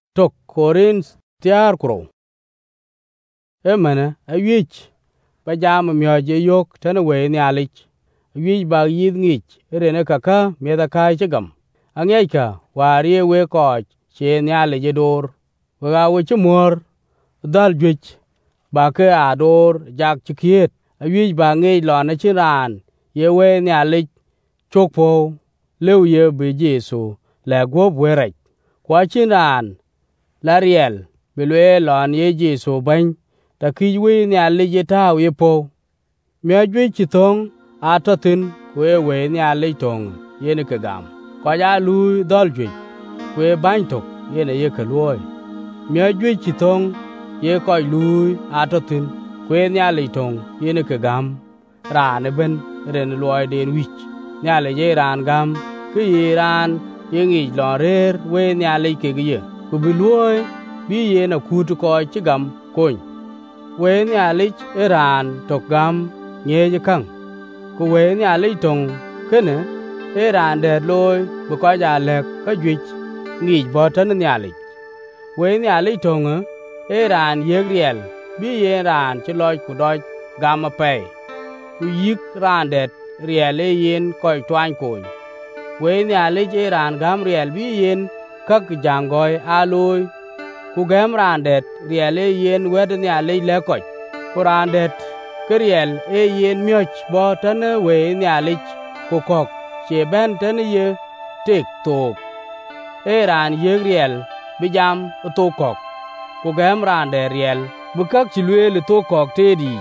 tok korin tiar kro emene awich ba jam myoje yok tan we ni alich awich ba yid ngich rene kaka meda kai chegam angeka wari we ko che ni alije dor wa we chmor dal jwich ba ke ador jak chikiet awich ba ngi lo na chiran ye we ni alich chokpo lew ye be Jesu la gob werech kwa chinan lariel belwe lon ye Jesu ban ta kiwi ni alije ta we po me jwe chitong atatin we ni alije tong ye ne kagam kwa ya lu dol jwe we ban tok ye ne ye kaloi me jwe chitong ye ko lu atatin we ni alije tong ye ne kagam ra ne ben ren loy den wich ni alije ran gam ki ran ye ngi lo rer we ni alije ke ye ku bi loy bi ye na kut ko chigam kon we ni alije ran tok gam nye je kang ku we ni alije tong kene ran de loy bu ko ja le ka jwich ngi bo tan ni alije we ni alije tong ran ye riel bi ye ran che loy ku doj gam pe ku yik ran de riel yen ko twan kon we ni alije ran gam riel bi yen kak jangoy aloy ku gam ran det riel yen wed ni alije le ko ku ran det kriel yen myoch bo tan we ni alije ku kok che ben tan ye tek tok ran ye riel bi jam to kok ku gam ran de riel bu kak chi lwe to kok te di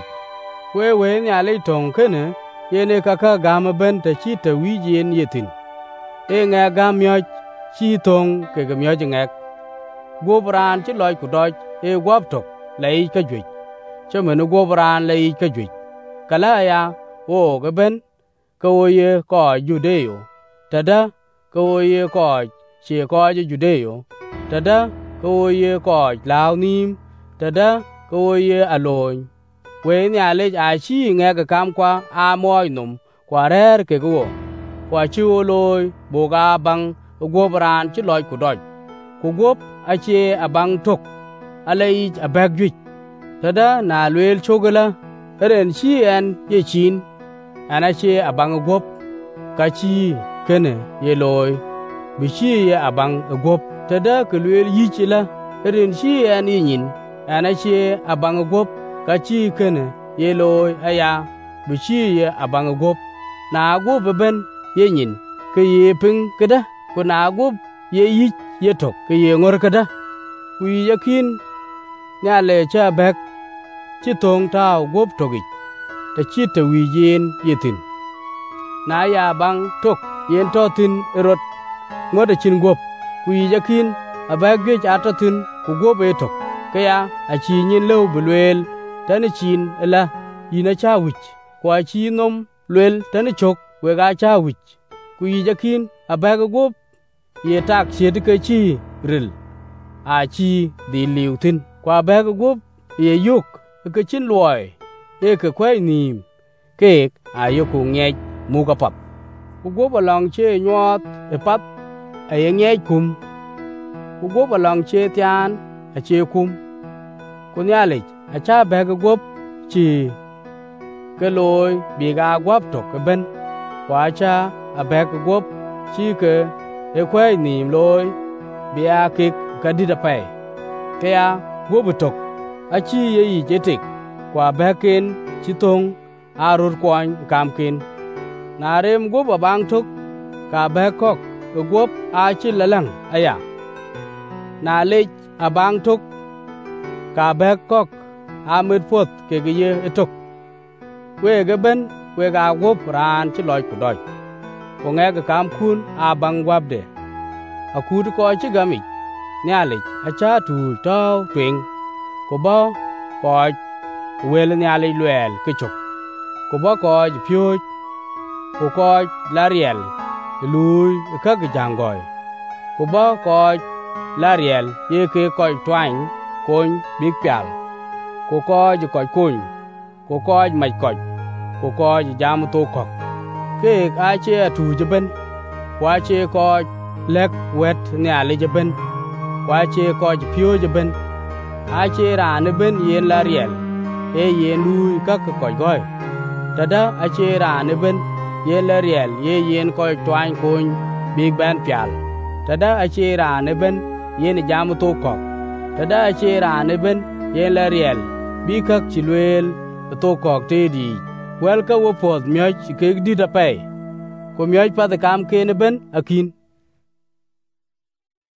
we ni alije tong kene yene kaka gam ben ta chi ta wi yen yetin nga gam myoch chi tong ke ga myoch ngak go bran chi loy ku doj gwap tok lei ka jwich chemenu go bran lei ka jwich kala ya o ga ben ko ye ko judeo tada ko ye ko che ko judeo tada ko ye ko lao nim tada ko ye alon we ni alej a chi nga ga kam kwa a moy num kwa rer ke go kwa chi loy bo ga bang go bran chi loy ku doj ku gop a che abang tok alei abag jwich tada na lwel chogala ren chi en ye chin ana che abang gop ka chi kene ye loy bi chi ye abang gop tada ke lwel yichila ren chi en yin ana che abang gop ka chi kene ye loy aya bi chi ye abang gop na gop ben ye yin ke ye ping kada ku na gop ye yich ye tok ke ye ngor kada ku yakin nya le cha bek chi tong tao gop togi ta chi ta wi yen yetin na ya bang tok yen to tin rot ngode chin gop ku yakin abag ge cha to tin ku gop e tok kaya a chi nyin lew bulwel tan chin la yina cha wich kwa chi nom lwel tan chok we ga cha wich ku yakin abag gop ye tak chet ke chi ril a chi di liutin kwa bag gop ye yuk ke chin loy e ke kwai nim ke a yo ku nge mu ka pap ku gop along che nyot e pap a ye nge kum ku gop along che tian a che kum ku nyale a cha bag gop chi ke loy bi ga gwap tok ke ben kwa cha a bag gop chi ke e kwai nim loy bi a ke ka di da pai kaya gop tok a chi ye yi jetik kwa baken chi tong a rur kwan kam kin na rem gop abang tok ka bakok gop a chi lalang aya na le abang tok ka bakok a mit pot ke ge ye tok we ge ben we ga gop ran chi loy ku doj ko nge ga kam kun a bang wap de a ku ko chi gami nyale a cha tu to twing ko bo ko wel nyale lwel ke chok ko bo ko pyo ko lariel lui ka ge jangoy ko bo ko lariel ye ke ko twan kon big pyal ko kun ko mai ko jam to ko ke a che tu je ben kwa che ko lek wet nyale je ben kwa che ko pyo je ben a che ran ben yen la riel e yen lui ka ko goy tada a che ran ben yen la riel yen ko twan kun big ban pyal tada a che ran ben yen jam to ko tada a che ran ben yen la riel bi ka chilwel to ko te di wel ka wo pod myoj ke di da pe ko myoj pa da kam ken ben akin